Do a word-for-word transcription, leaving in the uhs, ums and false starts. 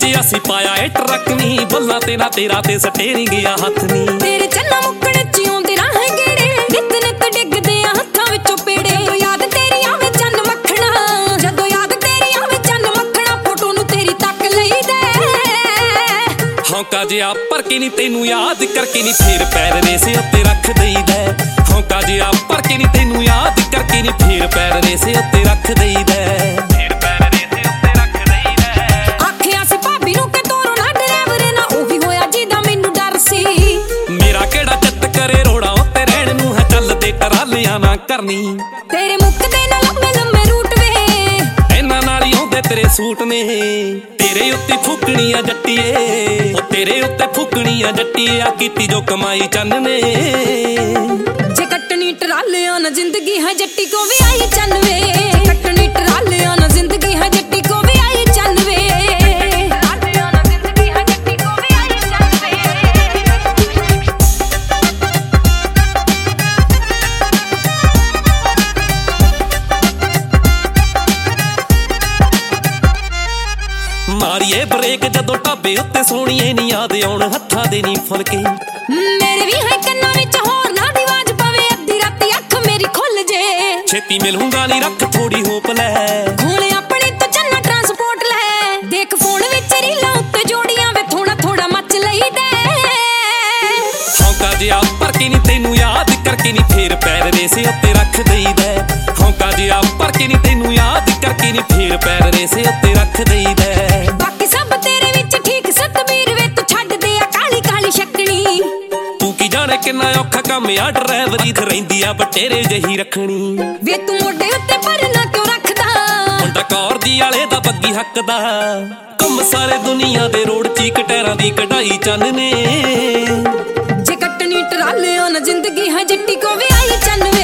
ਅਸੀਂ ਪਾਇਆ ਏ ਟਰੱਕ ਨੀ ਬੱਲਾ ਤੇਰਾ ਤੇਰਾ ਤੇ ਸਟੇਰਿੰਗ ਆ ਹੱਥ ਨੀ ਤੇਰੇ ਚੰਨਾ ਮੁੱਕਣ ਚ ਆਉਂਦੇ ਰਾਹ ਗੇੜੇ ਨਿੱਤ ਨਿੱਤ ਡਿੱਗਦੇ ਆ ਹੱਥਾਂ ਵਿੱਚੋਂ ਪੇੜੇ ਜਦੋਂ ਯਾਦ ਤੇਰੀ ਆਵੇ ਚੰਨ ਮੱਖਣਾ ਜਦੋਂ ਯਾਦ ਤੇਰੀ ਆਵੇ ਚੰਨ ਮੱਖਣਾ ਫੋਟੋ ਨੂੰ ਤੇਰੀ ਤੱਕ ਲਈਦਾ ਹੌਂਕਾ ਜਿਹਾ ਭਰ ਕੇ ਨੀ ਤੈਨੂੰ ਯਾਦ ਕਰਕੇ ਨੀ ਫੇਰ ਪੈਰ ਰੇਸੇ ਉੱਤੇ ਰੱਖ ਦਈਦਾ ਹੌਂਕਾ ਜਿਹਾ ਭਰ ਕੇ ਨੀ ਤੈਨੂੰ ਯਾਦ ਕਰਕੇ ਨੀ ਫੇਰ ਪੈਰ ਰੇਸੇ ਉੱਤੇ ਰੱਖ ਦਈਦਾ ਨਾ ਕਰਨੀ ਤੇਰੇ ਮੁੱਕਦੇ ਨਾ ਲੰਮੇ ਲੰਮੇ ਰੂਟ ਵੇ ਇਹਨਾਂ ਨਾਲ ਹੀ ਆਉਂਦੇ ਤੇਰੇ ਸੂਟ ਨੇ ਤੇਰੇ ਉੱਤੇ ਫੁਕਣੀਆਂ ਜੱਟੀਏ ਉਹ ਤੇਰੇ ਉੱਤੇ ਫੁਕਣੀਆਂ ਜੱਟੀਏ ਆ ਕੀਤੀ ਜੋ ਕਮਾਈ ਚੰਨ ਨੇ ਜੇ ਕੱਟਣੀ ਟਰਾਲਿਆਂ ਨਾ ਜ਼ਿੰਦਗੀ ਹੈ ਜੱਟੀ ਕੋ ਵੀ ਆਈ ਚੰਨ ਵੇ ਕੱਟਣੀ ਟਰਾਲਿਆਂ ਨਾ ਜ਼ਿੰਦਗੀ ਹੈ ਜੱਟੀ ਕੋ ਵੀ ਆਈ ਚੰਨ ਵੇ ਮਾਰੀਏ ਬ੍ਰੇਕ ਜਦੋਂ ਢਾਬੇ ਉੱਤੇ ਸੋਹਣੀਏ ਨੀ ਯਾਦ ਆਉਣ ਹੱਥਾਂ ਦੇ ਨੀ ਫੁਲਕੇ ਮੇਰੇ ਵੀ ਹੈ ਕੰਨਾਂ ਵਿੱਚ ਹੋਰ ਨਾ ਦੀ ਆਵਾਜ਼ ਪਵੇ ਅੱਧੀ ਰਾਤੀ ਅੱਖ ਮੇਰੀ ਖੁੱਲ ਜੇ ਛੇਤੀ ਮਿਲੂੰਗਾ ਨੀ ਰੱਖ ਥੋੜੀ ਹੋਪ ਲੈ ਹੁਣ ਆਪਣੇ ਤੋਂ ਚੰਨਾ ਟਰਾਂਸਪੋਰਟ ਲੈ ਦੇਖ ਫੋਨ ਵਿੱਚ ਰੀਲਾਂ ਉੱਤੇ ਜੋੜੀਆਂ ਵੇ ਥੋੜਾ ਥੋੜਾ ਮੱਚ ਲਈਦਾ ਹੌਂਕਾ ਜਿਹਾ ਭਰ ਕੇ ਨੀ ਤੈਨੂੰ ਯਾਦ ਕਰਕੇ ਨੀ ਫੇਰ ਪੈਰ ਰੇਸੇ ਉੱਤੇ ਰੱਖ ਦਈਦਾ ਹੌਂਕਾ ਜਿਹਾ ਭਰ ਕੇ ਨੀ ਤੈਨੂੰ ਯਾਦ ਕਰਕੇ ਨੀ ਫੇਰ ਪੈਰ ਰੇਸੇ ਉੱਤੇ ਰੱਖ ਦਈਦਾ ਬਾਕੀ ਸਭ ਤੇਰੇ ਵਿੱਚ ਠੀਕ ਸਤਬੀਰ ਵੇ ਤੂੰ ਛੱਡ ਦੇ ਆ ਕਾਲੀ ਕਾਲੀ ਸ਼ੱਕਣੀ ਤੂੰ ਕੀ ਜਾਣੇ ਕਿੰਨਾ ਔਖਾ ਕੰਮ ਆ ਡਰਾਈਵਰੀ ਤੇ ਰਹਿੰਦੀ ਆ ਬਟੇਰੇ ਜਹੀ ਰੱਖਣੀ ਵੇ ਤੂੰ ਮੋਢੇ ਉੱਤੇ ਭਰਨਾ ਕਿਉਂ ਰੱਖਦਾ ਮੁੰਡਾ ਕੌਰ ਦੀ ਵਾਲੇ ਦਾ ਬੱਗੀ ਹੱਕਦਾ ਕੰਮ ਸਾਰੇ ਦੁਨੀਆ ਦੇ ਰੋਡ ਚੀਕ ਟੈਰਾਂ ਦੀ ਕਢਾਈ ਚੰਨ ਨੇ ਜੇ ਕੱਟਣੀ ਟਰਾਲਿਆਂ ਨਾ ਜ਼ਿੰਦਗੀ ਹੈ ਜੱਟੀ ਕੋ ਵੀ ਆਈ ਚੰਨ